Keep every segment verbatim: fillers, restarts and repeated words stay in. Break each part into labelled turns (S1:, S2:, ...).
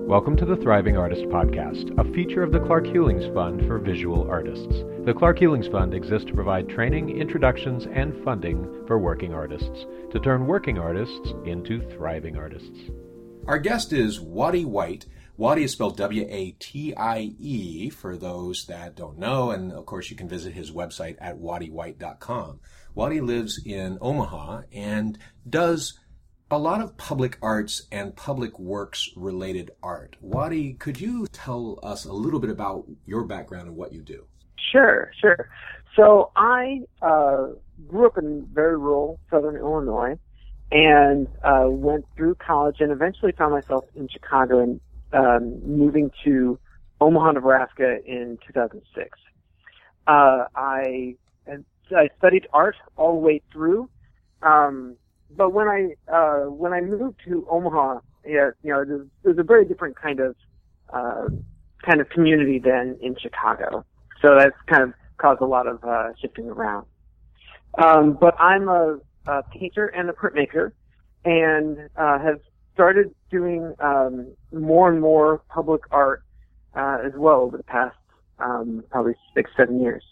S1: Welcome to the Thriving Artist Podcast, a feature of the Clark Hewlings Fund for Visual Artists. The Clark Hewlings Fund exists to provide training, introductions, and funding for working artists, to turn working artists into thriving artists.
S2: Our guest is Wattie White. Wattie is spelled W A T I E for those that don't know, and of course you can visit his website at wattie white dot com. Wattie lives in Omaha and does a lot of public arts and public works related art. Wattie, could you tell us a little bit about your background and what you do?
S3: Sure, sure. So I uh, grew up in very rural southern Illinois and uh, went through college and eventually found myself in Chicago and um, moving to Omaha, Nebraska in two thousand six. Uh, I, I studied art all the way through. Um, But when I uh, when I moved to Omaha, yeah, you know, it was, it was a very different kind of uh, kind of community than in Chicago. So that's kind of caused a lot of uh, shifting around. Um, but I'm a, a painter and a printmaker, and uh, have started doing um, more and more public art uh, as well over the past um, probably six, seven years.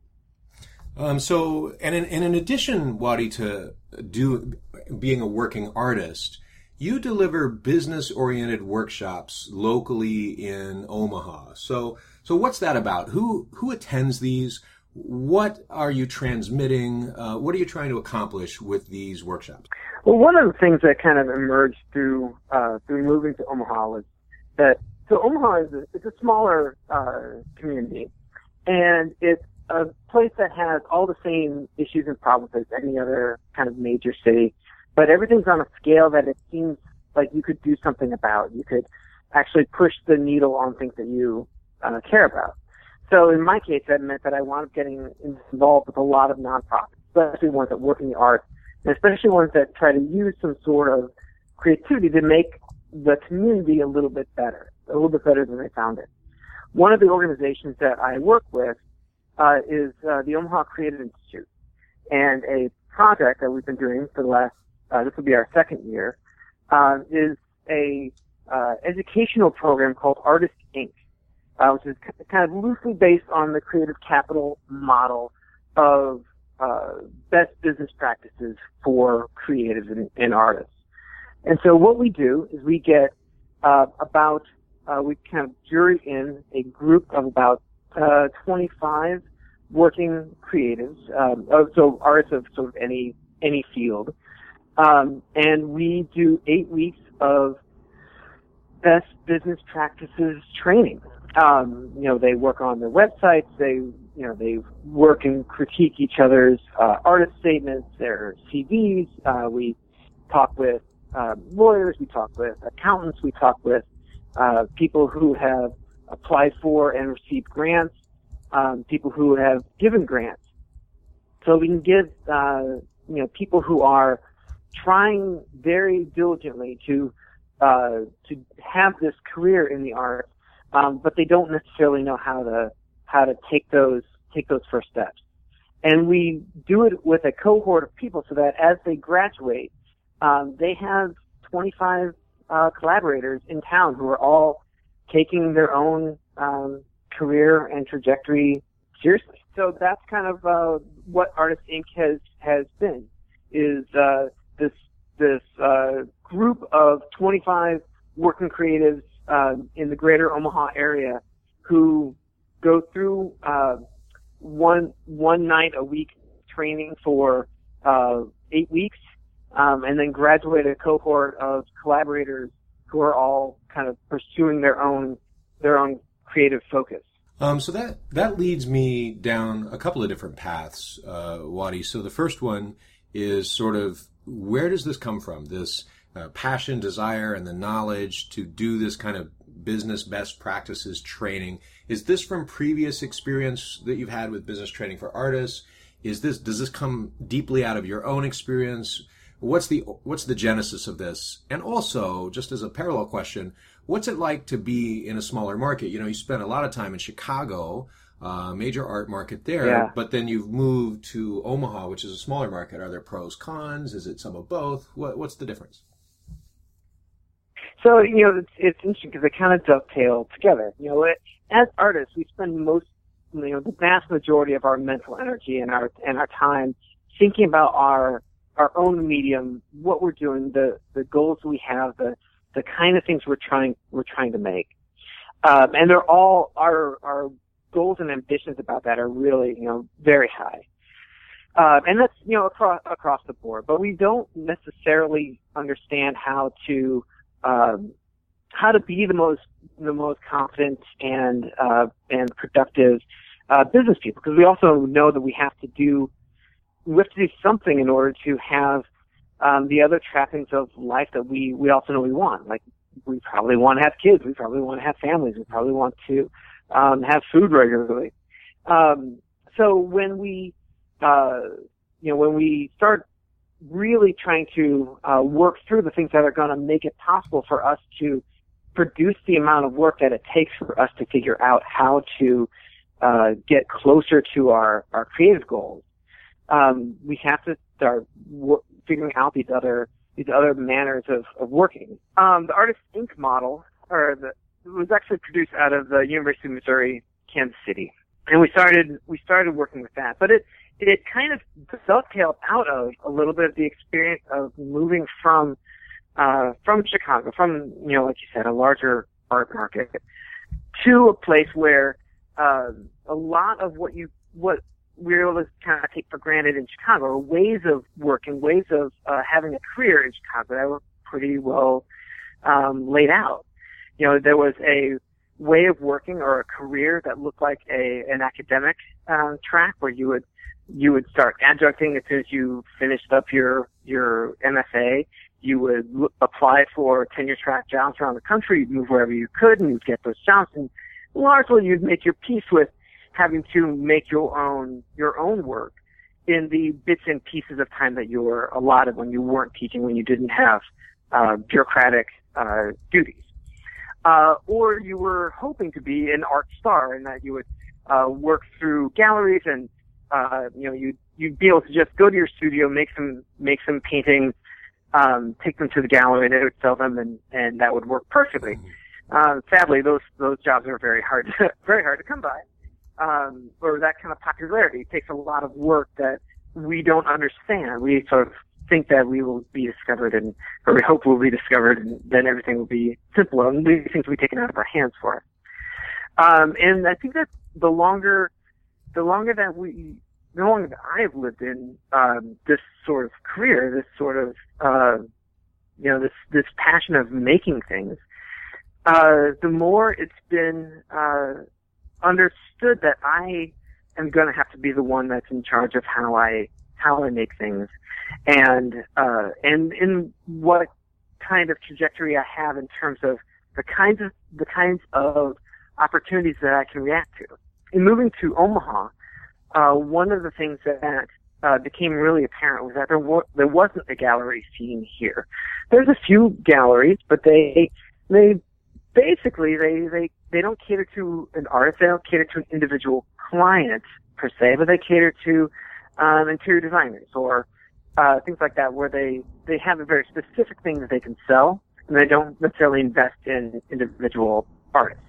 S2: Um, so, and in, and in addition, Wattie, to do being a working artist, you deliver business-oriented workshops locally in Omaha. So, so what's that about? Who who attends these? What are you transmitting? Uh, what are you trying to accomplish with these workshops?
S3: Well, one of the things that kind of emerged through uh, through moving to Omaha was that so Omaha is a, it's a smaller uh, community, and it's a place that has all the same issues and problems as any other kind of major city, but everything's on a scale that it seems like you could do something about. You could actually push the needle on things that you uh, care about. So in my case, that meant that I wound up getting involved with a lot of nonprofits, especially ones that work in the arts, and especially ones that try to use some sort of creativity to make the community a little bit better, a little bit better than they found it. One of the organizations that I work with Uh, is uh, the Omaha Creative Institute, and a project that we've been doing for the last, uh, this will be our second year, uh, is a uh, educational program called Artist Incorporated, uh, which is kind of loosely based on the creative capital model of uh, best business practices for creatives and, and artists. And so what we do is we get uh, about, uh, we kind of jury in a group of about Uh, twenty-five working creatives, um, so artists of sort of any any field, um, and we do eight weeks of best business practices training. Um, you know, they work on their websites. They you know they work and critique each other's uh, artist statements, their C Vs. Uh, we talk with uh, lawyers. We talk with accountants. We talk with uh, people who have applied for and received grants, um, people who have given grants. So we can give, uh, you know, people who are trying very diligently to, uh, to have this career in the arts, um, but they don't necessarily know how to, how to take those, take those first steps. And we do it with a cohort of people so that as they graduate, um, they have twenty-five, uh, collaborators in town who are all taking their own um, career and trajectory seriously. So that's kind of uh, what Artist Incorporated has has been, is uh, this this uh, group of twenty-five working creatives uh, in the greater Omaha area who go through uh, one one night a week training for uh, eight weeks, um, and then graduate a cohort of collaborators who are all kind of pursuing their own their own creative focus.
S2: Um, so that that leads me down a couple of different paths, uh, Wattie. So the first one is sort of, where does this come from? This uh, passion, desire, and the knowledge to do this kind of business best practices training. Is this from previous experience that you've had with business training for artists? Is this does this come deeply out of your own experience? What's the what's the genesis of this? And also, just as a parallel question, what's it like to be in a smaller market? You know, you spent a lot of time in Chicago, uh, major art market there,
S3: yeah.
S2: but then you've moved to Omaha, which is a smaller market. Are there pros, cons? Is it some of both? What, what's the difference?
S3: So, you know, it's, it's interesting because they kind of dovetail together. You know, it, as artists, we spend most, you know, the vast majority of our mental energy and our and our time thinking about our our own medium, what we're doing, the the goals we have, the the kind of things we're trying we're trying to make, um, and they're all our our goals and ambitions about that are really, you know, very high, uh, and that's, you know, across across the board. But we don't necessarily understand how to um, how to be the most the most confident and uh, and productive uh, business people, because we also know that we have to do we have to do something in order to have um, the other trappings of life that we we also know we want. Like, we probably want to have kids, we probably want to have families, we probably want to um, have food regularly. Um, so when we uh, you know when we start really trying to uh, work through the things that are going to make it possible for us to produce the amount of work that it takes for us to figure out how to uh, get closer to our, our creative goals, um, we have to start w- figuring out these other these other manners of, of working. Um, the Artist Incorporated model, or the, it was actually produced out of the University of Missouri, Kansas City, and we started we started working with that. But it it kind of dovetailed out of a little bit of the experience of moving from uh, from Chicago, from, you know, like you said, a larger art market, to a place where uh, a lot of what you what we were able to kind of take for granted in Chicago are ways of working, ways of uh, having a career in Chicago that were pretty well um, laid out. You know, there was a way of working or a career that looked like a an academic um, track where you would you would start adjuncting as soon as you finished up your your M F A. You would l- apply for tenure track jobs around the country. You'd move wherever you could, and you'd get those jobs. And largely, you'd make your peace with having to make your own your own work in the bits and pieces of time that you were allotted when you weren't teaching, when you didn't have uh, bureaucratic uh, duties. Uh, or you were hoping to be an art star, and that you would uh, work through galleries, and uh, you know you'd you'd be able to just go to your studio, make some make some paintings, um, take them to the gallery, and they would sell them, and and that would work perfectly. Uh, sadly, those those jobs are very hard to, very hard to come by. Um, or that kind of popularity takes a lot of work that we don't understand. We sort of think that we will be discovered, and or we hope we'll be discovered, and then everything will be simpler, and these things will be taken out of our hands for us. Um, and I think that the longer, the longer that we, the longer that I've lived in um, this sort of career, this sort of, uh, you know, this this passion of making things, uh, the more it's been uh, understood that I am going to have to be the one that's in charge of how I how I make things, and uh, and in what kind of trajectory I have in terms of the kinds of the kinds of opportunities that I can react to. In moving to Omaha, uh, one of the things that uh, became really apparent was that there wa- there wasn't a gallery scene here. There's a few galleries, but they they basically they they they don't cater to an artist. They don't cater to an individual client per se, but they cater to um, interior designers or uh, things like that, where they they have a very specific thing that they can sell, and they don't necessarily invest in individual artists.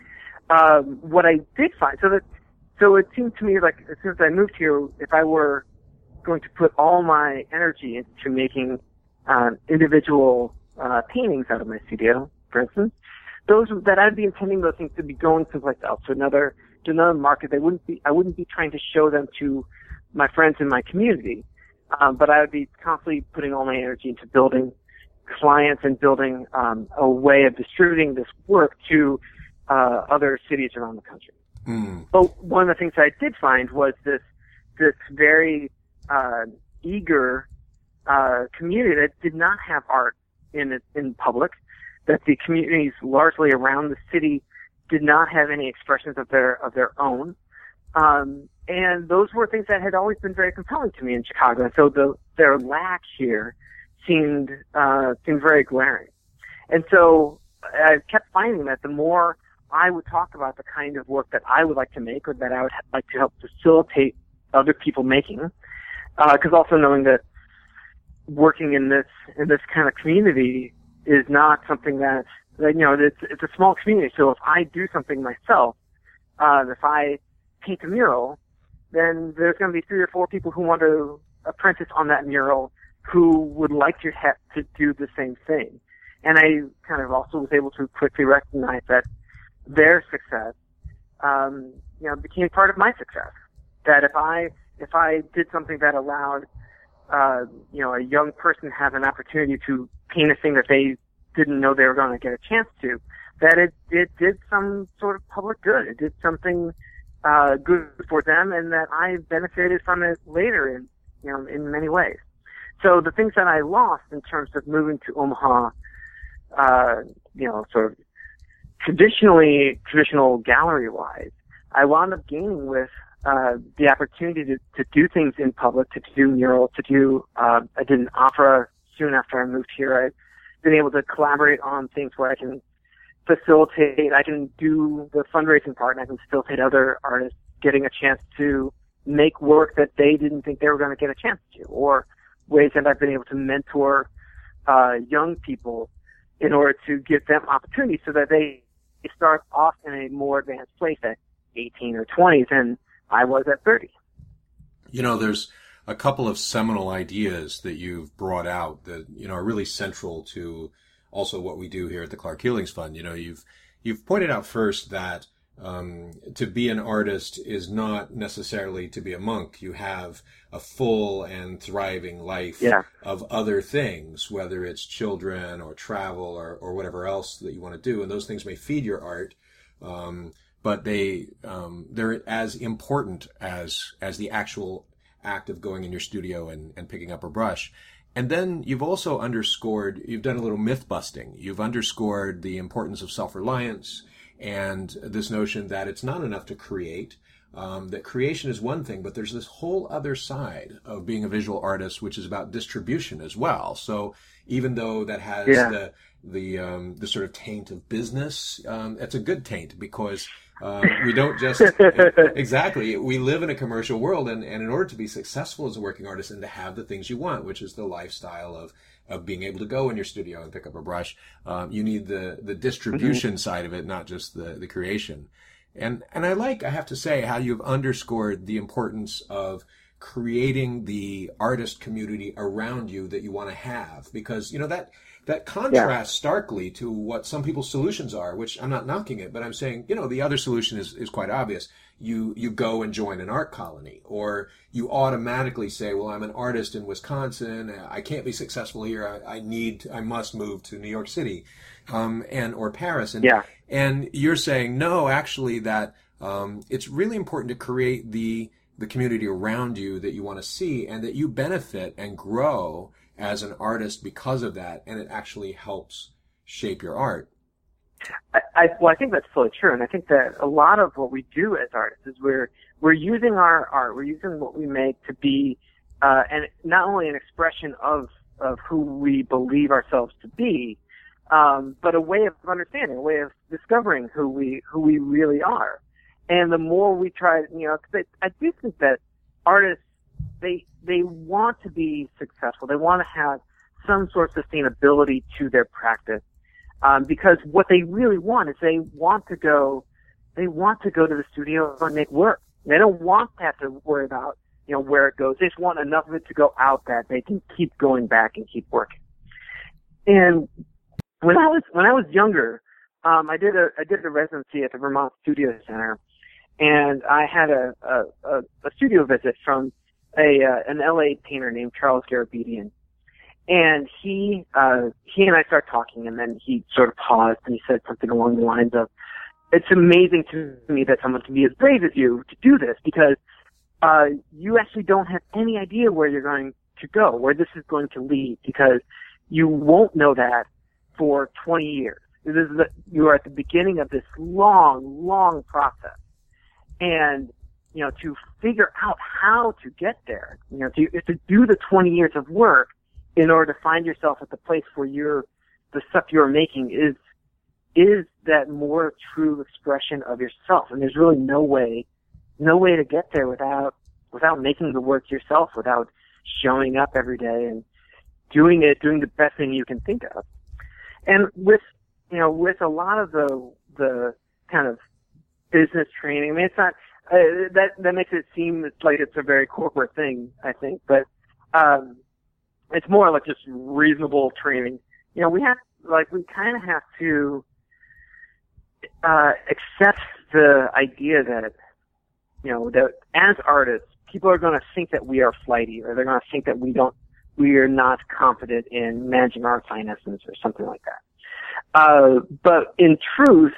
S3: Um, what I did find, so that so it seemed to me like as soon as I moved here, if I were going to put all my energy into making um, individual uh, paintings out of my studio, for instance, those that I'd be intending those things to be going someplace else, to another to another market. They wouldn't be I wouldn't be trying to show them to my friends in my community, um, but I would be constantly putting all my energy into building clients and building um, a way of distributing this work to uh, other cities around the country. Mm. But one of the things I did find was this this very uh, eager uh, community that did not have art in in public. That the communities largely around the city did not have any expressions of their of their own, um, and those were things that had always been very compelling to me in Chicago. And so the, their lack here seemed uh, seemed very glaring. And so I kept finding that the more I would talk about the kind of work that I would like to make, or that I would like to help facilitate other people making, because uh, also knowing that working in this in this kind of community is not something that, that you know, it's, it's a small community. So if I do something myself, uh, if I paint a mural, then there's going to be three or four people who want to apprentice on that mural who would like to have to do the same thing. And I kind of also was able to quickly recognize that their success, um, you know, became part of my success. That if I, if I did something that allowed, uh, you know, a young person have an opportunity to paint a thing that they didn't know they were going to get a chance to, that it, it did some sort of public good. It did something, uh, good for them, and that I benefited from it later in, you know, in many ways. So the things that I lost in terms of moving to Omaha, uh, you know, sort of traditionally, traditional gallery-wise, I wound up gaining with, uh, the opportunity to, to do things in public, to do murals, to do, uh, I did an opera soon after I moved here. I've been able to collaborate on things where I can facilitate, I can do the fundraising part, and I can facilitate other artists getting a chance to make work that they didn't think they were going to get a chance to, or ways that I've been able to mentor, uh, young people in order to give them opportunities so that they start off in a more advanced place at eighteen or twenty than I was at thirty.
S2: You know, there's a couple of seminal ideas that you've brought out that, you know, are really central to also what we do here at the Clark Healings Fund. You know, you've, you've pointed out first that, um, to be an artist is not necessarily to be a monk. You have a full and thriving life
S3: yeah.
S2: of other things, whether it's children or travel or, or whatever else that you want to do. And those things may feed your art. Um, but they, um, they're as important as, as the actual act of going in your studio and, and picking up a brush. And then you've also underscored, you've done a little myth busting. You've underscored the importance of self-reliance and this notion that it's not enough to create, um, that creation is one thing, but there's this whole other side of being a visual artist, which is about distribution as well. So even though that has
S3: yeah.
S2: the, the, um, the sort of taint of business, um, it's a good taint because Uh, we don't just, exactly, we live in a commercial world, and, and in order to be successful as a working artist and to have the things you want, which is the lifestyle of, of being able to go in your studio and pick up a brush, um, you need the, the distribution mm-hmm. side of it, not just the, the creation. And, and I like, I have to say, how you've underscored the importance of creating the artist community around you that you want to have, because, you know, that, that contrasts yeah. starkly to what some people's solutions are, which I'm not knocking it, but I'm saying, you know, the other solution is, is quite obvious. You, you go and join an art colony, or you automatically say, well, I'm an artist in Wisconsin. I can't be successful here. I, I need, I must move to New York City, um, and, or Paris. And,
S3: yeah.
S2: and you're saying, no, actually that, um, it's really important to create the, the community around you that you want to see and that you benefit and grow as an artist because of that, and it actually helps shape your art.
S3: I, I, well, I think that's totally true, and I think that a lot of what we do as artists is we're we're using our art, we're using what we make to be, uh, and not only an expression of of who we believe ourselves to be, um, but a way of understanding, a way of discovering who we who we really are. And the more we try, you know, cause I, I do think that artists, they they want to be successful. They want to have some sort of sustainability to their practice, um, because what they really want is they want to go, they want to go to the studio and make work. They don't want to have to worry about, you know, where it goes. They just want enough of it to go out that they can keep going back and keep working. And when I was when I was younger, um, I did a I did a residency at the Vermont Studio Center, and I had a a, a, a studio visit from a uh, an L A painter named Charles Garabedian, and he uh he and I started talking, and then he sort of paused and he said something along the lines of, "It's amazing to me that someone can be as brave as you to do this, because uh you actually don't have any idea where you're going to go, where this is going to lead, because you won't know that for twenty years. This is the, you are at the beginning of this long, long process, and you know, to figure out how to get there, you know, to, to do the twenty years of work in order to find yourself at the place where you're, the stuff you're making is, is that more true expression of yourself. And there's really no way, no way to get there without, without making the work yourself, without showing up every day and doing it, doing the best thing you can think of. and with, you know, with a lot of the, the kind of business training, I mean, it's not, uh, that, that makes it seem like it's a very corporate thing, I think, but, um, it's more like just reasonable training. You know, we have, like, we kind of have to, uh, accept the idea that, you know, that as artists, people are going to think that we are flighty, or they're going to think that we don't, we are not confident in managing our finances or something like that. Uh, but in truth,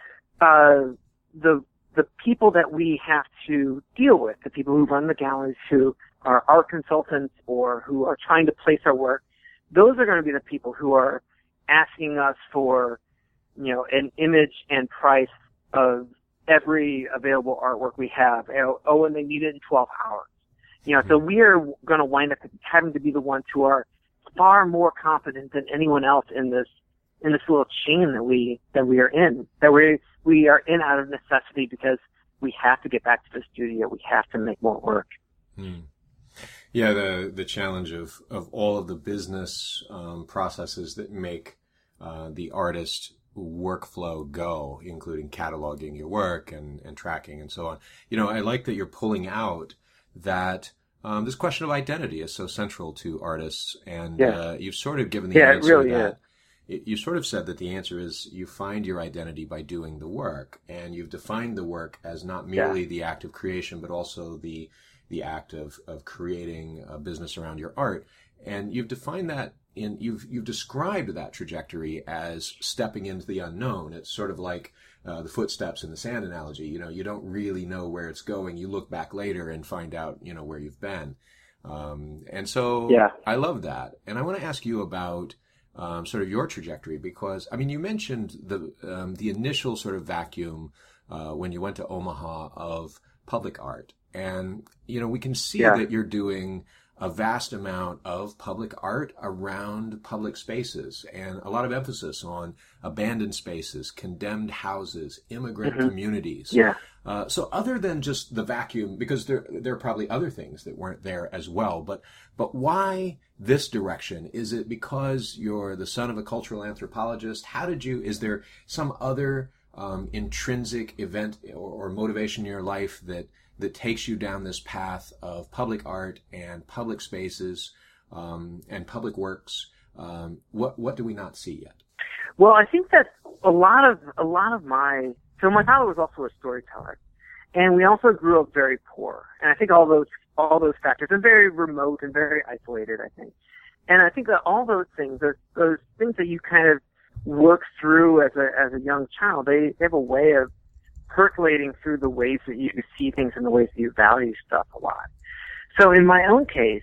S3: uh, the, the people that we have to deal with, the people who run the galleries, who are art consultants or who are trying to place our work, those are going to be the people who are asking us for, you know, an image and price of every available artwork we have. Oh, and they need it in twelve hours. You know, so we are going to wind up having to be the ones who are far more competent than anyone else in this, in this little chain that we, that we are in, that we, we are in out of necessity because we have to get back to the studio. We have to make more work.
S2: Hmm. Yeah, the, the challenge of, of all of the business, um, processes that make, uh, the artist workflow go, including cataloging your work and, and tracking and so on. You know, I like that you're pulling out that um, this question of identity is so central to artists, and
S3: yeah.
S2: uh, you've sort of given the
S3: yeah,
S2: answer
S3: it really
S2: that
S3: is.
S2: you sort of said that the answer is you find your identity by doing the work, and you've defined the work as not merely
S3: yeah.
S2: the act of creation, but also the the act of of creating a business around your art. And you've defined that in you've you've described that trajectory as stepping into the unknown. It's sort of like uh, the footsteps in the sand analogy. You know, you don't really know where it's going. You look back later and find out, you know, where you've been. Um, and so
S3: yeah.
S2: I love that. And I want to ask you about um, sort of your trajectory, because I mean, you mentioned the um, the initial sort of vacuum uh, when you went to Omaha of public art, and you know, we can see
S3: yeah.
S2: that you're doing a vast amount of public art around public spaces, and a lot of emphasis on abandoned spaces, condemned houses, immigrant
S3: mm-hmm.
S2: communities.
S3: Yeah.
S2: Uh, so other than just the vacuum, because there there are probably other things that weren't there as well, but but why this direction? Is it because you're the son of a cultural anthropologist? How did you, is there some other um, intrinsic event or, or motivation in your life that that takes you down this path of public art and public spaces um, and public works? Um, what what do we not see yet?
S3: Well, I think that a lot of a lot of my so my father was also a storyteller, and we also grew up very poor, and I think all those all those factors, and very remote and very isolated, I think, and I think that all those things, those those things that you kind of work through as a as a young child, they, they have a way of percolating through the ways that you see things and the ways that you value stuff a lot. So in my own case,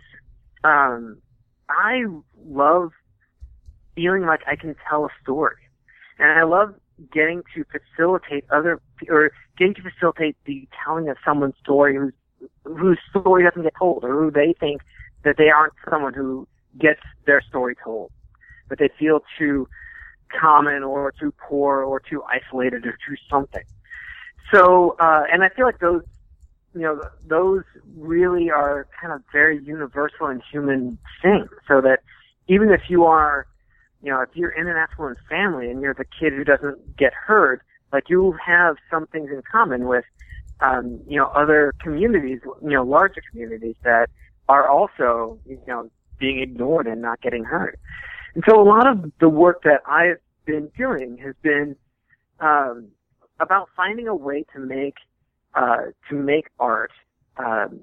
S3: um, I love feeling like I can tell a story, and I love getting to facilitate other, or getting to facilitate the telling of someone's story whose whose story doesn't get told, or who they think that they aren't someone who gets their story told, but they feel too common or too poor or too isolated or too something. So, uh, and I feel like those, you know, those really are kind of very universal and human things. So that even if you are, you know, if you're in an affluent family and you're the kid who doesn't get heard, like you have some things in common with, um, you know, other communities, you know, larger communities that are also, you know, being ignored and not getting heard. And so a lot of the work that I've been doing has been, um, about finding a way to make uh, to make art um,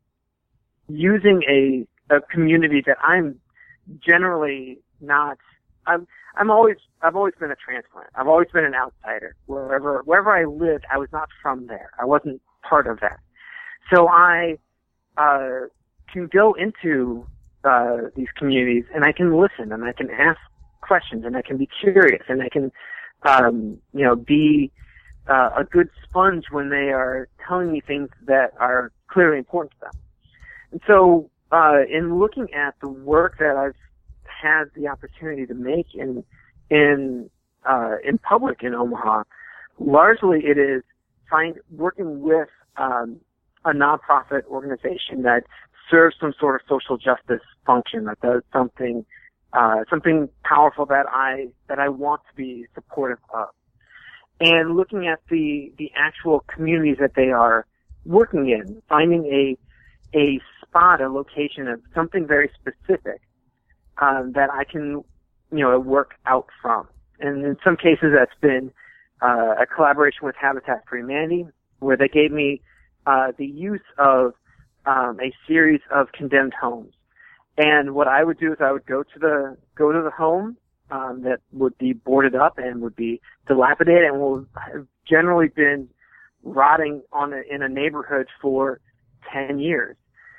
S3: using a, a community that I'm generally not. I'm I'm always I've always been a transplant. I've always been an outsider. Wherever wherever I lived, I was not from there. I wasn't part of that. So I uh, can go into uh, these communities and I can listen and I can ask questions and I can be curious and I can um, you know be Uh, a good sponge when they are telling me things that are clearly important to them. And so, uh, in looking at the work that I've had the opportunity to make in, in, uh, in public in Omaha, largely it is find, working with, um, a nonprofit organization that serves some sort of social justice function, that does something, uh, something powerful that I that I want to be supportive of. And looking at the the actual communities that they are working in, finding a a spot, a location of something very specific um, that I can, you know, work out from. And in some cases, that's been uh, a collaboration with Habitat for Humanity, where they gave me uh, the use of um, a series of condemned homes. And what I would do is I would go to the go to the home um, that would be boarded up and would be dilapidated and will have generally been rotting on a, in a neighborhood for ten years.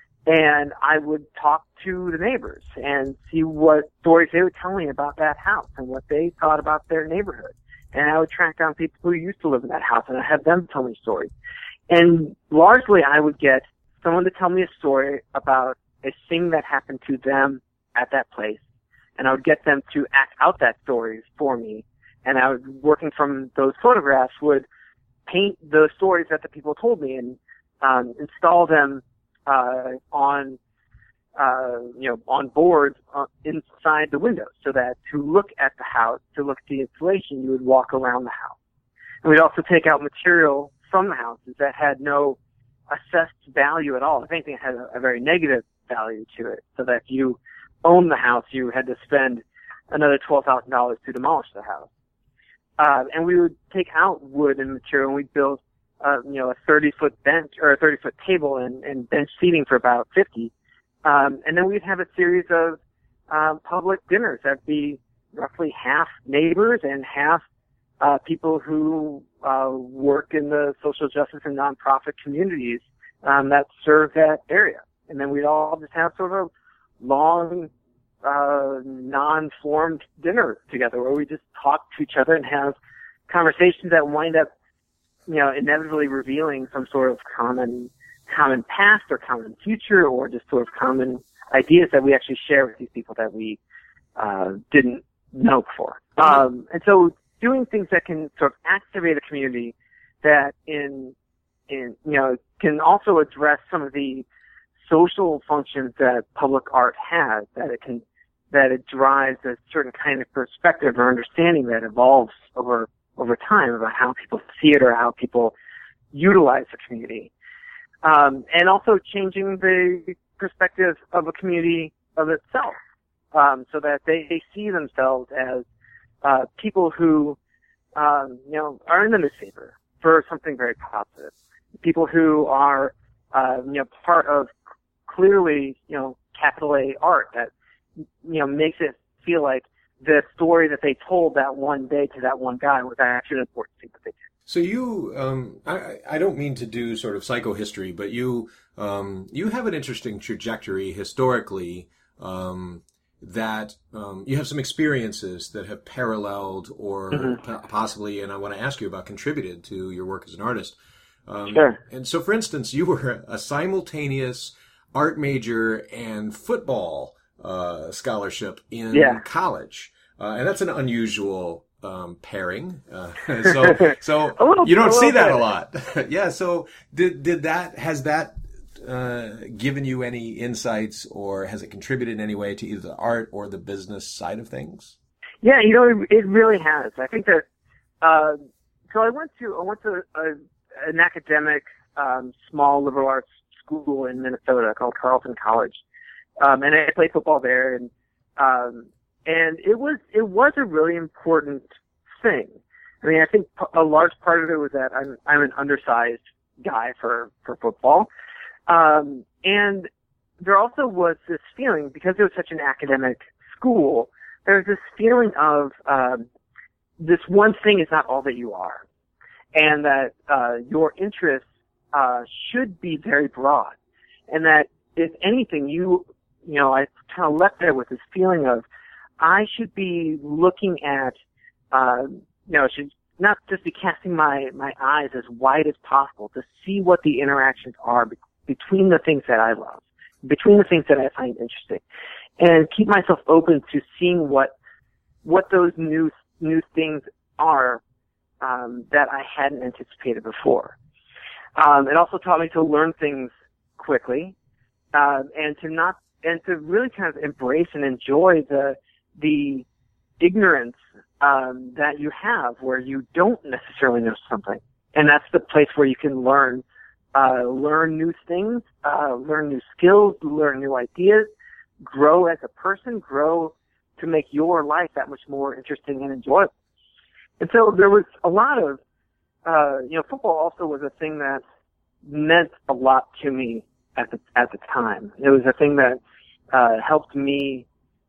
S3: And I would talk to the neighbors and see what stories they would tell me about that house and what they thought about their neighborhood. And I would track down people who used to live in that house and I'd have them tell me stories. And largely I would get someone to tell me a story about a thing that happened to them at that place. And I would get them to act out that story for me. And I was working from those photographs would paint the stories that the people told me and um, install them uh, on, uh, you know, on boards uh, inside the windows, so that to look at the house, to look at the installation, you would walk around the house. And we'd also take out material from the houses that had no assessed value at all. If anything, it had a, a very negative value to it, so that if you owned the house, you had to spend another twelve thousand dollars to demolish the house. Uh, and we would take out wood and material, and we'd build, uh, you know, a thirty-foot bench or a thirty-foot table and, and bench seating for about fifty. Um, and then we'd have a series of uh, public dinners that'd be roughly half neighbors and half uh, people who uh, work in the social justice and nonprofit communities um, that serve that area. And then we'd all just have sort of a long, uh, non-formed dinner together where we just talk to each other and have conversations that wind up, you know, inevitably revealing some sort of common, common past or common future or just sort of common ideas that we actually share with these people that we, uh, didn't know before. Um, and so doing things that can sort of activate a community that in, in, you know, can also address some of the social functions that public art has, that it can, that it drives a certain kind of perspective or understanding that evolves over, over time about how people see it or how people utilize the community. Um, and also changing the perspective of a community of itself, um, so that they, they see themselves as, uh, people who, um, you know, are in the newspaper for something very positive. People who are, uh, you know, part of clearly, you know, capital A art that, you know, makes it feel like the story that they told that one day to that one guy was actually an important thing that they did.
S2: So you, um, I, I don't mean to do sort of psychohistory, but you, um, you have an interesting trajectory historically, um, that, um, you have some experiences that have paralleled or mm-hmm. possibly, and I want to ask you about, contributed to your work as an artist. Um,
S3: sure.
S2: And so, for instance, you were a simultaneous art major and football uh, scholarship in
S3: yeah.
S2: college, uh, and that's an unusual um, pairing. Uh, so, so
S3: little,
S2: you don't see that
S3: bit.
S2: a lot. yeah. So, did did that has that uh, given you any insights, or has it contributed in any way to either the art or the business side of things?
S3: Yeah, you know, it, it really has. I think that. Uh, so I went to I went to a, an academic um, small liberal arts school in Minnesota called Carleton College, um, and I played football there, and um, and it was it was a really important thing. I mean, I think a large part of it was that I'm I'm an undersized guy for for football, um, and there also was this feeling, because it was such an academic school, there was this feeling of um, this one thing is not all that you are, and that uh, your interests uh, should be very broad, and that if anything, you, you know, I kind of left there with this feeling of I should be looking at, uh, you know, I should not just be casting my, my eyes as wide as possible to see what the interactions are be- between the things that I love, between the things that I find interesting, and keep myself open to seeing what, what those new, new things are, um, that I hadn't anticipated before. Um, it also taught me to learn things quickly, uh, and to not, and to really kind of embrace and enjoy the, the ignorance um, that you have where you don't necessarily know something. And that's the place where you can learn, uh, learn new things, uh, learn new skills, learn new ideas, grow as a person, grow to make your life that much more interesting and enjoyable. And so there was a lot of, uh, you know, football also was a thing that meant a lot to me at the, at the time. It was a thing that, uh, helped me,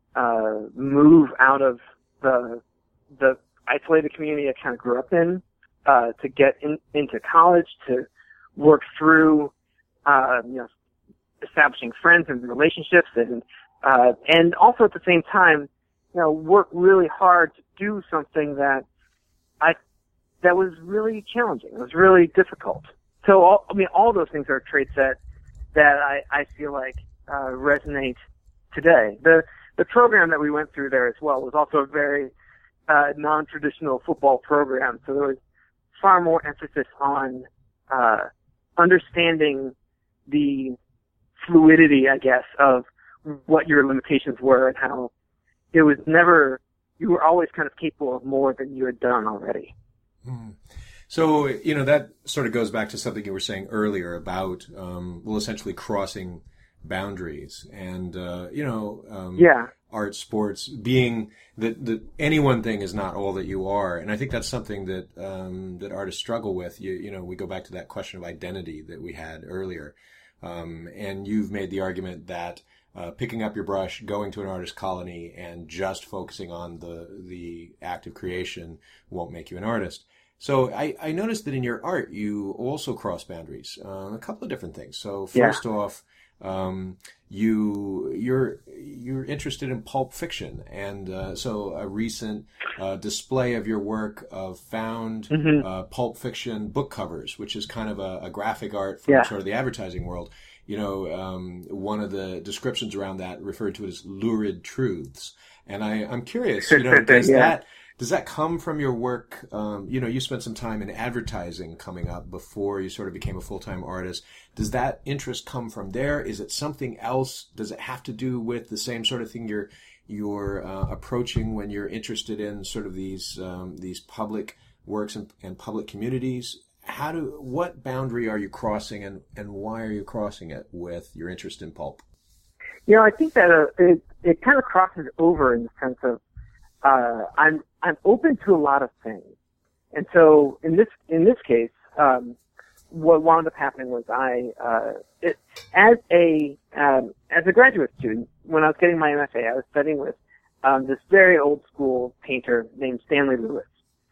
S3: uh, move out of the, the isolated community I kind of grew up in, uh, to get in, into college, to work through, uh, you know, establishing friends and relationships and, uh, and also at the same time, you know, work really hard to do something that I, that was really challenging. It was really difficult. So, all, I mean, all those things are traits that, that I, I feel like, uh, resonate today. The, the program that we went through there as well was also a very, uh, non-traditional football program. So there was far more emphasis on, uh, understanding the fluidity, I guess, of what your limitations were and how it was never, you were always kind of capable of more than you had done already.
S2: Mm. So, you know, that sort of goes back to something you were saying earlier about, um, well, essentially crossing boundaries and, uh, you know, um,
S3: yeah.
S2: art, sports, being that, that any one thing is not all that you are. And I think that's something that, um, that artists struggle with. You, you know, we go back to that question of identity that we had earlier. Um, and you've made the argument that, uh, picking up your brush, going to an artist colony and just focusing on the, the act of creation won't make you an artist. So I, I noticed that in your art, you also cross boundaries, uh, a couple of different things. So first yeah. off, um, you, you're, you're interested in pulp fiction. And, uh, so a recent, uh, display of your work of found, mm-hmm. uh, pulp fiction book covers, which is kind of a, a graphic art from yeah. sort of the advertising world. You know, um, one of the descriptions around that referred to it as lurid truths. And I, I'm curious, you know, does yeah. that, does that come from your work? Um, you know, you spent some time in advertising coming up before you sort of became a full-time artist. Does that interest come from there? Is it something else? Does it have to do with the same sort of thing you're, you're, uh, approaching when you're interested in sort of these, um, these public works and, and public communities? How do, what boundary are you crossing and, and why are you crossing it with your interest in pulp?
S3: You know, I think that, uh, it, it kind of crosses over in the sense of, uh, I'm, I'm open to a lot of things. And so in this, in this case, um, what wound up happening was I, uh, it, as a, um, as a graduate student, when I was getting my M F A, I was studying with, um, this very old school painter named Stanley Lewis.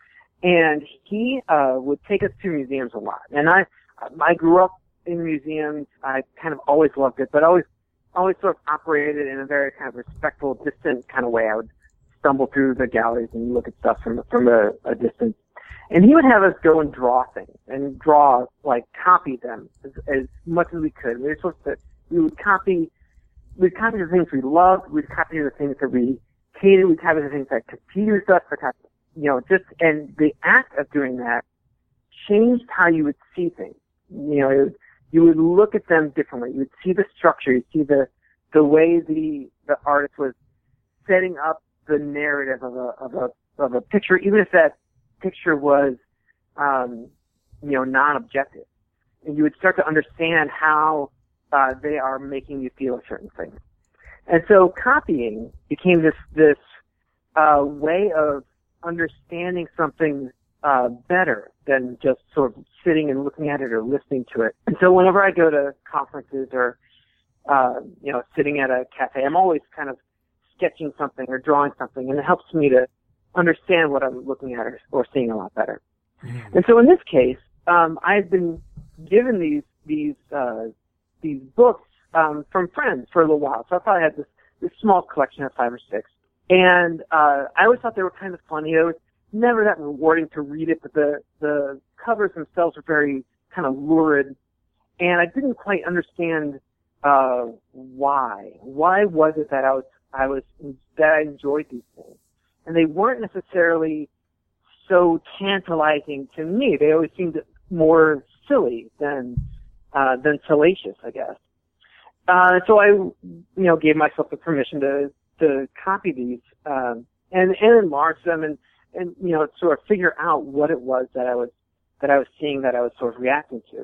S3: And he, uh, would take us to museums a lot. And I, I grew up in museums. I kind of always loved it, but always, always sort of operated in a very kind of respectful, distant kind of way. I would stumble through the galleries and look at stuff from, from a, a distance. And he would have us go and draw things and draw, like, copy them as, as much as we could. We were supposed to, we would copy, we'd copy the things we loved, we'd copy the things that we hated, we'd copy the things that confused us, we'd copy, you know, just, and the act of doing that changed how you would see things. You know, it would, you would look at them differently. You would see the structure, you'd see the, the way the, the artist was setting up the narrative of a, of a, of a picture, even if that picture was, um, you know, non-objective. And you would start to understand how, uh, they are making you feel a certain thing. And so copying became this, this, uh, way of understanding something, uh, better than just sort of sitting and looking at it or listening to it. And so whenever I go to conferences or, uh, you know, sitting at a cafe, I'm always kind of sketching something or drawing something, and it helps me to understand what I'm looking at or, or seeing a lot better. Mm. And so in this case, um, I've been given these, these, uh, these books, um, from friends for a little while. So I probably had this, this small collection of five or six. And, uh, I always thought they were kind of funny. It was never that rewarding to read it, but the, the covers themselves were very kind of lurid. And I didn't quite understand, uh, why. Why was it that I was, I was, that I enjoyed these things? And they weren't necessarily so tantalizing to me. They always seemed more silly than, uh, than salacious, I guess. Uh, so I, you know, gave myself the permission to, to copy these um, and and enlarge them and and you know sort of figure out what it was that I was that I was seeing that I was sort of reacting to.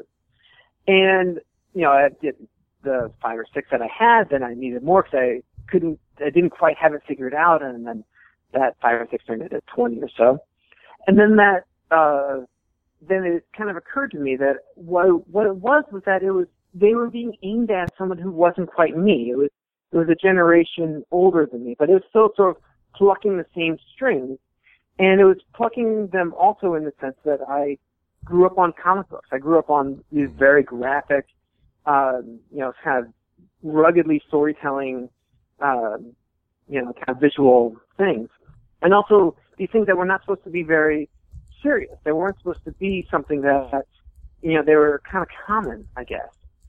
S3: And you know I did the five or six that I had, then I needed more because I couldn't I didn't quite have it figured out, and then that five or six turned into twenty or so. And then that uh, then it kind of occurred to me that what what it was was that it was they were being aimed at someone who wasn't quite me. It was it was a generation older than me, but it was still sort of plucking the same strings, and it was plucking them also in the sense that I grew up on comic books. I grew up on these very graphic, um, you know, kind of ruggedly storytelling, um, you know, kind of visual things, and also these things that were not supposed to be very serious. They weren't supposed to be something that, you know, they were kind of common, I guess.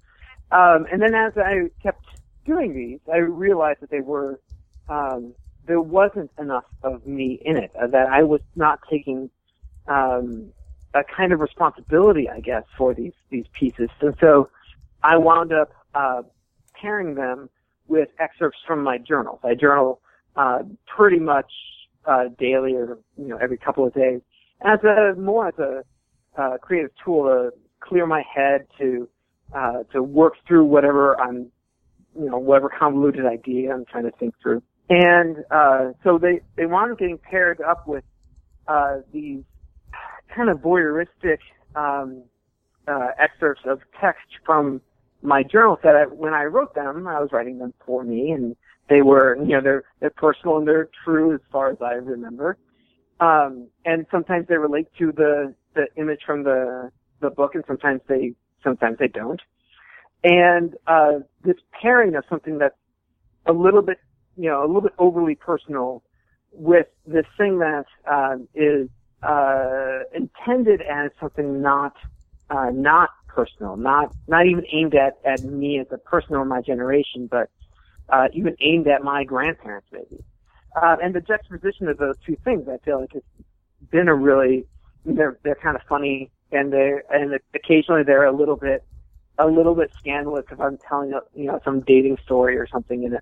S3: Um, and then as I kept doing these, I realized that they were, um, there wasn't enough of me in it, uh, that I was not taking, um, a kind of responsibility, I guess, for these, these pieces. And so I wound up, uh, pairing them with excerpts from my journals. I journal, uh, pretty much, uh, daily or, you know, every couple of days as a, more as a, uh, creative tool to clear my head, to, uh, to work through whatever I'm, you know, whatever convoluted idea I'm trying to think through. And, uh, so they, they wound up getting paired up with, uh, these kind of voyeuristic, um, uh, excerpts of text from my journals that I, when I wrote them, I was writing them for me, and they were, you know, they're, they're personal and they're true as far as I remember. Um, and sometimes they relate to the, the image from the, the book, and sometimes they, sometimes they don't. And, uh, this pairing of something that's a little bit, you know, a little bit overly personal with this thing that, uh, is, uh, intended as something not, uh, not personal, not, not even aimed at, at me as a person or my generation, but, uh, even aimed at my grandparents maybe. Uh, and the juxtaposition of those two things, I feel like it's been a really, they're, they're kind of funny, and they're, and occasionally they're a little bit, a little bit scandalous if I'm telling, you know, some dating story or something in it.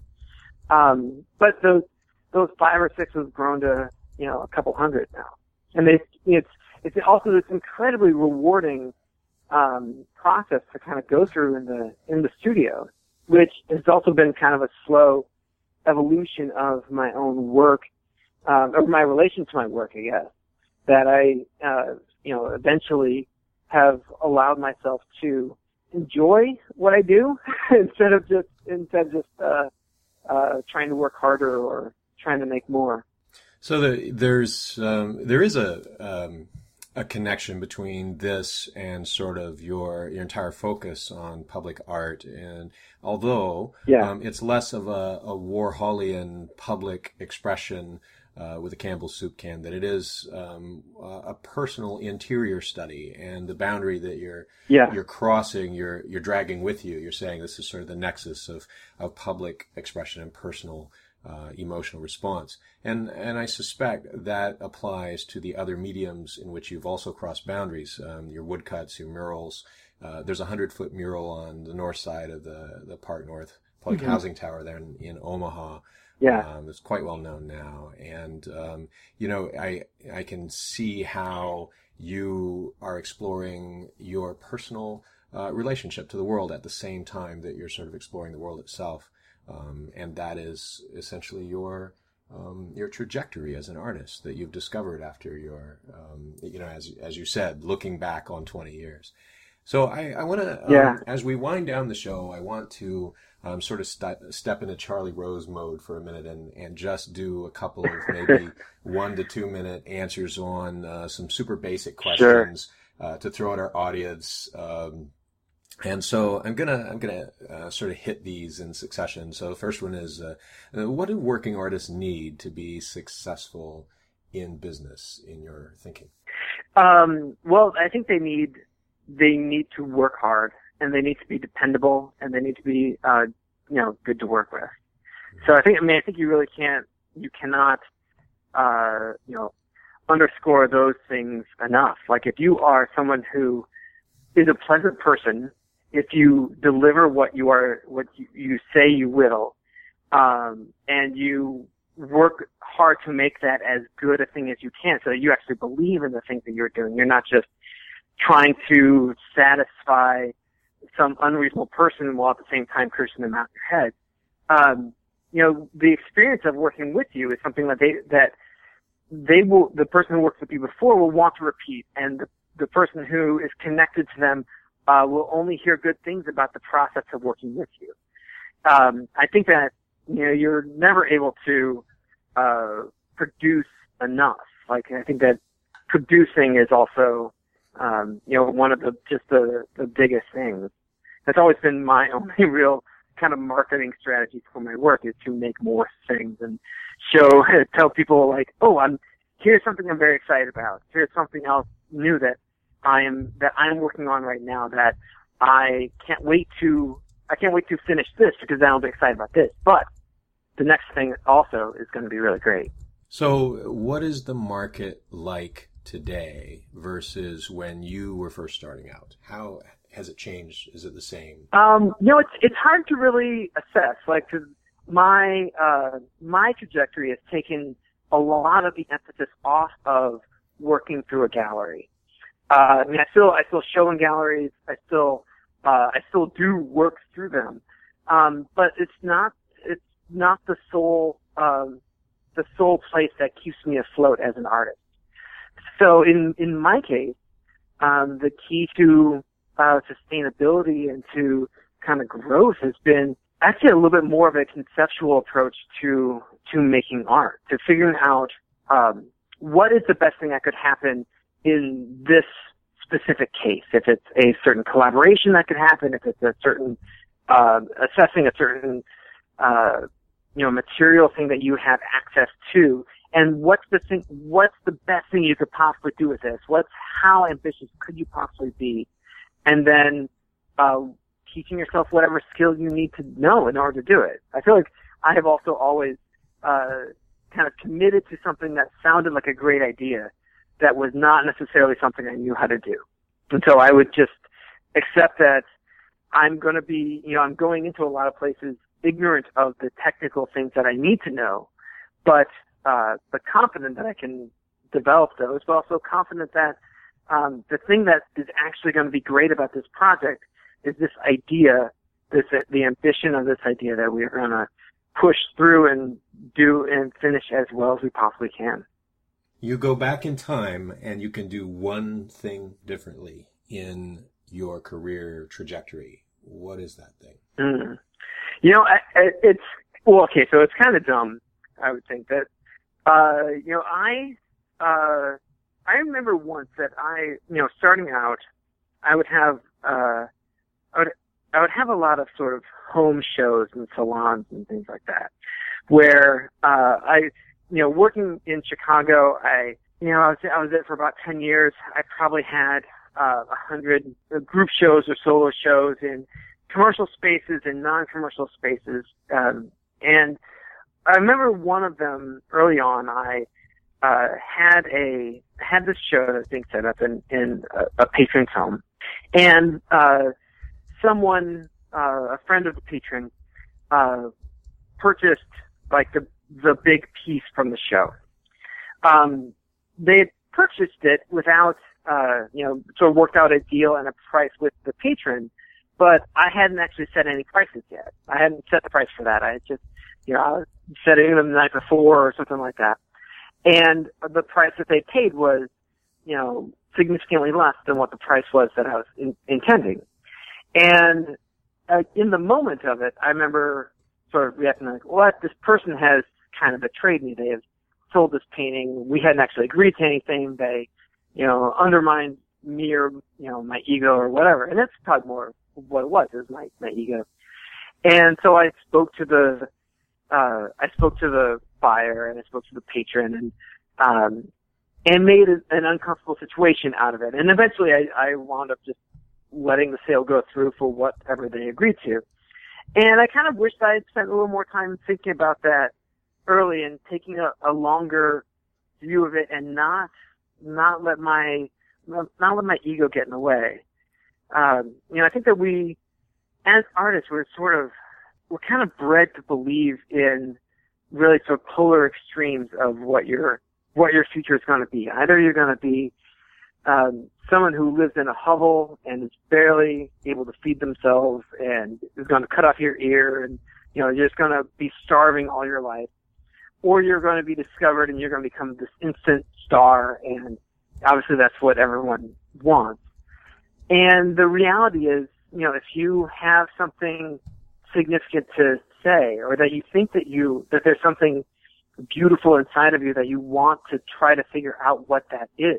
S3: Um, but those, those five or six have grown to, you know, a couple hundred now. And they, it's, it's also this incredibly rewarding, um, process to kind of go through in the, in the studio, which has also been kind of a slow evolution of my own work, um, or my relation to my work, I guess, that I, uh, you know, eventually have allowed myself to enjoy what I do instead of just, instead of just, uh, uh, trying to work harder or trying to make more.
S2: So the, there's, um, there is a, um, a connection between this and sort of your, your entire focus on public art. And although,
S3: yeah.
S2: um, it's less of a, a Warholian public expression, Uh, with a Campbell's soup can, that it is um, a personal interior study, and the boundary that you're
S3: yeah.
S2: you're crossing, you're you're dragging with you. You're saying this is sort of the nexus of of public expression and personal uh, emotional response, and and I suspect that applies to the other mediums in which you've also crossed boundaries. Um, your woodcuts, your murals. Uh, there's a hundred foot mural on the north side of the the Park North Public mm-hmm. Housing Tower there in, in Omaha.
S3: Yeah.
S2: Um, it's quite well known now. And, um, you know, I, I can see how you are exploring your personal, uh, relationship to the world at the same time that you're sort of exploring the world itself. Um, and that is essentially your, um, your trajectory as an artist that you've discovered after your, um, you know, as, as you said, looking back on twenty years. So I, I want to, um,
S3: yeah.
S2: as we wind down the show, I want to, Um, sort of st- step into Charlie Rose mode for a minute and, and just do a couple of maybe one to two minute answers on uh, some super basic questions
S3: sure.
S2: uh, to throw at our audience. Um, and so I'm gonna I'm gonna uh, sort of hit these in succession. So the first one is, uh, what do working artists need to be successful in business, in your thinking?
S3: Um, well, I think they need they need to work hard. And they need to be dependable, and they need to be, uh, you know, good to work with. So I think, I mean, I think you really can't, you cannot, uh, you know, underscore those things enough. Like if you are someone who is a pleasant person, if you deliver what you are, what you, you say you will, um, and you work hard to make that as good a thing as you can so that you actually believe in the things that you're doing. You're not just trying to satisfy some unreasonable person while at the same time cursing them out in your head. Um, you know, the experience of working with you is something that they, that they will, the person who worked with you before will want to repeat, and the, the person who is connected to them, uh, will only hear good things about the process of working with you. Um, I think that, you know, you're never able to, uh, produce enough. Like, I think that producing is also, um, you know, one of the, just the, the biggest things. That's always been my only real kind of marketing strategy for my work, is to make more things and show, tell people like, oh, I'm, here's something I'm very excited about. Here's something else new that I am, that I'm working on right now that I can't wait to, I can't wait to finish this because then I'll be excited about this. But the next thing also is going to be really great.
S2: So what is the market like today versus when you were first starting out? How has it changed? Is it the same?
S3: Um, you know, it's, it's hard to really assess, like, 'cause my, uh, my trajectory has taken a lot of the emphasis off of working through a gallery. Uh, I mean, I still, I still show in galleries. I still, uh, I still do work through them. Um, but it's not, it's not the sole, um, the sole place that keeps me afloat as an artist. So in, in my case, um, the key to, uh, sustainability and to kind of growth has been actually a little bit more of a conceptual approach to, to making art, to figuring out, um, what is the best thing that could happen in this specific case. If it's a certain collaboration that could happen, if it's a certain, uh, assessing a certain, uh, you know, material thing that you have access to, and what's the thing, what's the best thing you could possibly do with this? What's, how ambitious could you possibly be? And then, uh, teaching yourself whatever skills you need to know in order to do it. I feel like I have also always, uh, kind of committed to something that sounded like a great idea that was not necessarily something I knew how to do. And so I would just accept that I'm going to be, you know, I'm going into a lot of places ignorant of the technical things that I need to know, but, uh, but confident that I can develop those, but also confident that, um, the thing that is actually going to be great about this project is this idea, this, the ambition of this idea that we're going to push through and do and finish as well as we possibly can.
S2: You go back in time and you can do one thing differently in your career trajectory. What is that thing?
S3: Mm. You know, I, I, it's, well, okay, so it's kind of dumb, I would think that, uh, you know, I, uh, I remember once that I, you know, starting out, I would have, uh, I would, I would have a lot of sort of home shows and salons and things like that, where, uh, I, you know, working in Chicago, I, you know, I was, I was there for about ten years. I probably had, uh, a hundred group shows or solo shows in commercial spaces and non-commercial spaces. Um, and I remember one of them early on, I, uh, had a, had this show that was being set up in, in a, a patron's home. And, uh, someone, uh, a friend of the patron, uh, purchased like the, the big piece from the show. Um, they had purchased it without, uh, you know, sort of worked out a deal and a price with the patron, but I hadn't actually set any prices yet. I hadn't set the price for that. I had just, you know, I was setting them the night before or something like that. And the price that they paid was, you know, significantly less than what the price was that I was in, intending. And uh, in the moment of it, I remember sort of reacting like, what? This person has kind of betrayed me. They have sold this painting. We hadn't actually agreed to anything. They, you know, undermined me or, you know, my ego or whatever. And that's probably more what it was. It was my, my ego. And so I spoke to the, uh, I spoke to the buyer and I spoke to the patron and, um, and made an uncomfortable situation out of it. And eventually I, I wound up just letting the sale go through for whatever they agreed to. And I kind of wished I had spent a little more time thinking about that early and taking a, a longer view of it and not, not let my, not let my ego get in the way. Um, you know, I think that we, as artists, we're sort of, we're kind of bred to believe in really sort of polar extremes of what your what your future is going to be. Either you're going to be um, someone who lives in a hovel and is barely able to feed themselves and is going to cut off your ear, and you know you're just going to be starving all your life, or you're going to be discovered and you're going to become this instant star, and obviously that's what everyone wants. And the reality is, you know, if you have something significant to say, or that you think that you, that there's something beautiful inside of you that you want to try to figure out what that is,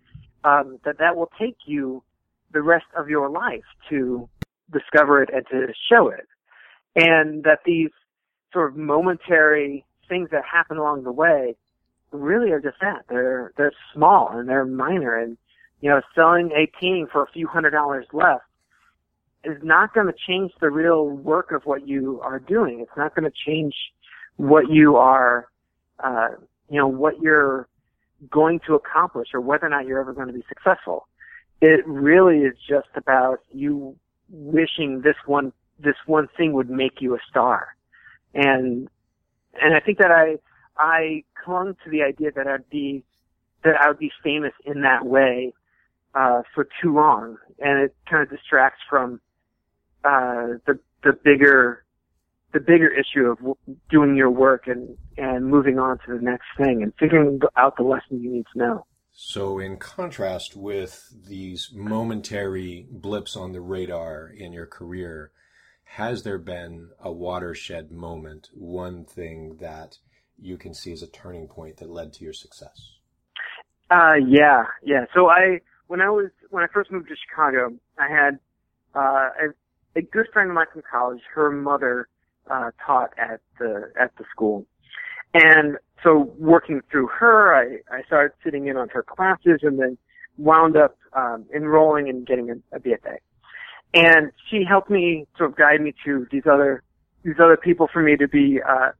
S3: um, that that will take you the rest of your life to discover it and to show it. And that these sort of momentary things that happen along the way really are just that. They're, they're small and they're minor, and, you know, selling a painting for a few hundred dollars less is not going to change the real work of what you are doing. It's not going to change what you are, uh, you know, what you're going to accomplish or whether or not you're ever going to be successful. It really is just about you wishing this one, this one thing would make you a star. And, and I think that I, I clung to the idea that I'd be, that I would be famous in that way, uh, for too long. And it kind of distracts from, uh, the, the bigger, the bigger issue of w- doing your work and, and moving on to the next thing and figuring out the lessons you need to know.
S2: So in contrast with these momentary blips on the radar in your career, has there been a watershed moment, one thing that you can see as a turning point that led to your success?
S3: Uh, yeah, yeah. So I, when I was, when I first moved to Chicago, I had, uh, a, a good friend of mine from college. Her mother, uh, taught at the, at the school. And so working through her, I, I started sitting in on her classes and then wound up, um, enrolling and getting a, a B F A. And she helped me sort of guide me to these other, these other people for me to be, uh,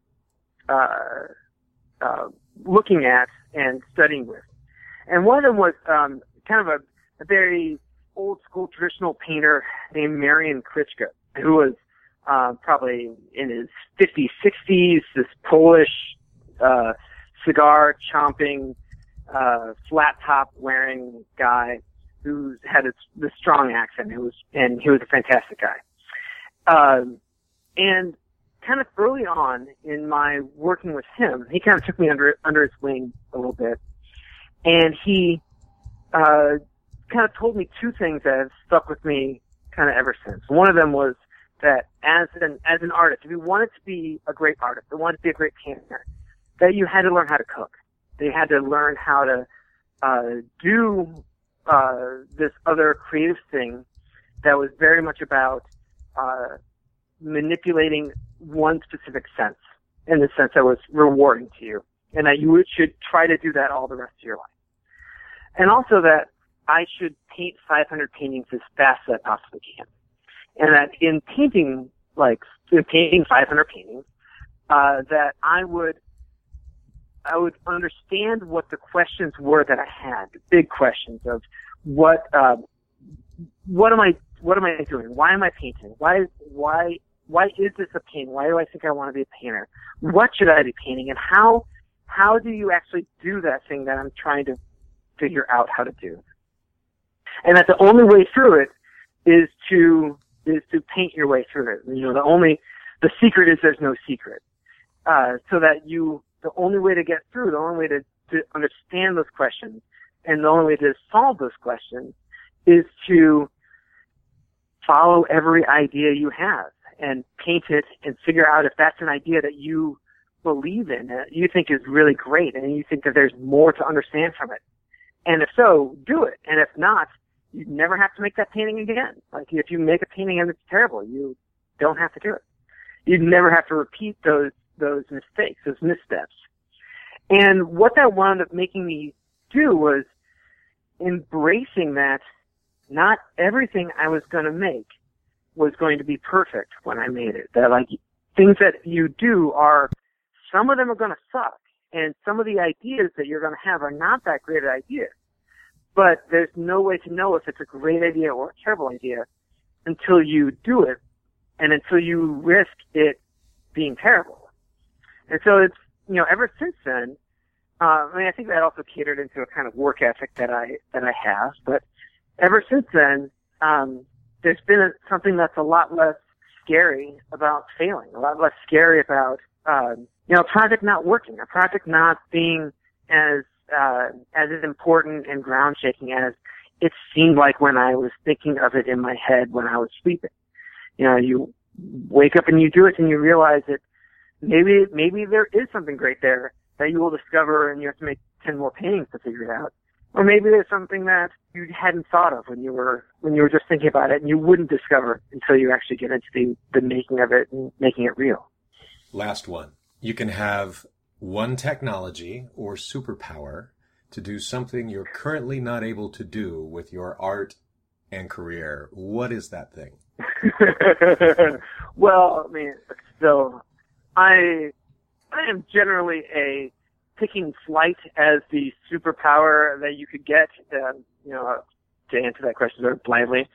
S3: uh, uh, looking at and studying with. And one of them was, um, kind of a, a very old school traditional painter named Marian Krichka, who was, uh, probably in his fifties, sixties, this Polish, uh, cigar chomping, uh, flat top wearing guy who had a, this strong accent. It was, and he was a fantastic guy. Um, and kind of early on in my working with him, he kind of took me under, under his wing a little bit. And he, uh, kind of told me two things that have stuck with me kind of ever since. One of them was that as an, as an artist, if you wanted to be a great artist, if you wanted to be a great painter, that you had to learn how to cook. That you had to learn how to, uh, do, uh, this other creative thing that was very much about, uh, manipulating one specific sense, in the sense that was rewarding to you, and that you should try to do that all the rest of your life. And also that I should paint five hundred paintings as fast as I possibly can. And that in painting, like, in painting five hundred paintings, uh, that I would, I would understand what the questions were that I had, the big questions of what, uh, what am I, what am I doing? Why am I painting? Why, why, why is this a painting? Why do I think I want to be a painter? What should I be painting? And how, how do you actually do that thing that I'm trying to figure out how to do? And that the only way through it is to, is to paint your way through it. You know, the only, the secret is there's no secret. Uh, so that you, the only way to get through, the only way to, to understand those questions, and the only way to solve those questions is to follow every idea you have and paint it and figure out if that's an idea that you believe in, that you think is really great, and you think that there's more to understand from it. And if so, do it. And if not, you never have to make that painting again. Like, if you make a painting and it's terrible, you don't have to do it. You never have to repeat those, those mistakes, those missteps. And what that wound up making me do was embracing that not everything I was going to make was going to be perfect when I made it. That, like, things that you do are, some of them are going to suck, and some of the ideas that you're going to have are not that great an idea. But there's no way to know if it's a great idea or a terrible idea until you do it and until you risk it being terrible. And so it's, you know, ever since then, uh, I mean, I think that also catered into a kind of work ethic that I, that I have, but ever since then, um, there's been a, something that's a lot less scary about failing, a lot less scary about, um, you know, a project not working, a project not being as, uh, as important and ground shaking as it seemed like when I was thinking of it in my head when I was sleeping. You know, you wake up and you do it and you realize that maybe, maybe there is something great there that you will discover and you have to make ten more paintings to figure it out. Or maybe there's something that you hadn't thought of when you were, when you were just thinking about it and you wouldn't discover until you actually get into the, the making of it and making it real.
S2: Last one. You can have one technology or superpower to do something you're currently not able to do with your art and career. What is that thing?
S3: Well, I mean, so I, I am generally a taking flight as the superpower that you could get, uh, you know, to answer that question sort of blindly.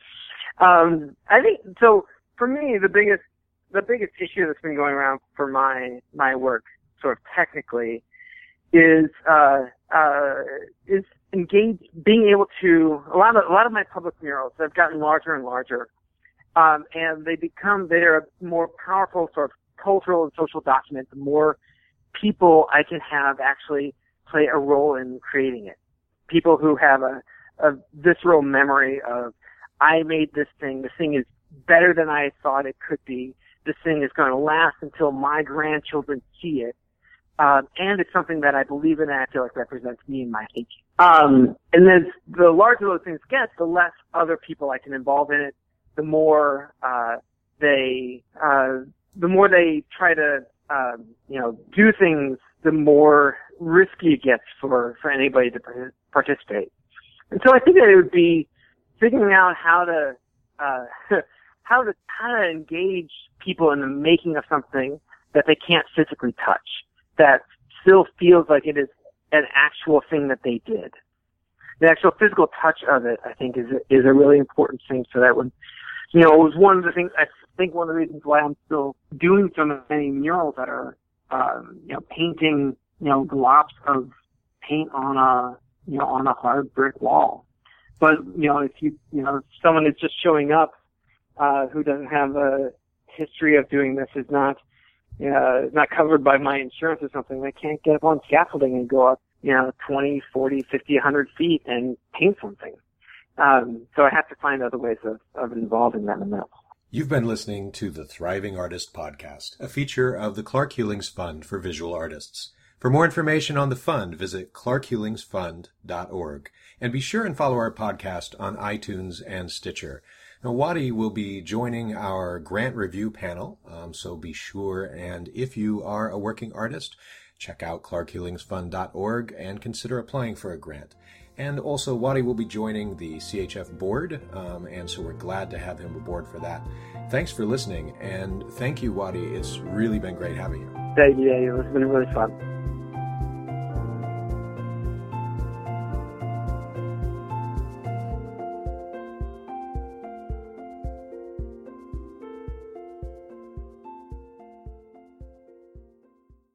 S3: Um, I think, so for me, the biggest, the biggest issue that's been going around for my, my work, sort of technically, is, uh, uh, is engage, being able to, a lot of, a lot of my public murals have gotten larger and larger, um, and they become, they're a more powerful sort of cultural and social document the more people I can have actually play a role in creating it. People who have a, a visceral memory of, I made this thing, this thing is better than I thought it could be, this thing is going to last until my grandchildren see it, um, and it's something that I believe in and I feel like represents me and my thinking. Um, and then the larger those things get, the less other people I can involve in it, the more uh, they, uh, the more they try to, um, you know, do things, the more risky it gets for, for anybody to participate. And so I think that it would be figuring out how to, uh, how to, how to engage people in the making of something that they can't physically touch, that still feels like it is an actual thing that they did. The actual physical touch of it, I think, is, is a really important thing so that when, you know, it was one of the things, I think one of the reasons why I'm still doing so many murals that are, um, you know, painting, you know, globs of paint on a, you know, on a hard brick wall. But, you know, if you, you know, if someone is just showing up, uh, who doesn't have a history of doing this, is not, uh, not covered by my insurance or something, they can't get up on scaffolding and go up, you know, twenty, forty, fifty, one hundred feet and paint something. Um, so I have to find other ways of, of involving them in that.
S2: You've been listening to the Thriving Artist Podcast, a feature of the Clark Hewlings Fund for Visual Artists. For more information on the fund, visit clark hewlings fund dot org. And be sure and follow our podcast on iTunes and Stitcher. Now, Waddy will be joining our grant review panel, um, so be sure, and if you are a working artist, check out clark hewlings fund dot org and consider applying for a grant. And also, Waddy will be joining the C H F board, um, and so we're glad to have him aboard for that. Thanks for listening, and thank you, Waddy. It's really been great having you.
S3: Thank you. It's been really fun.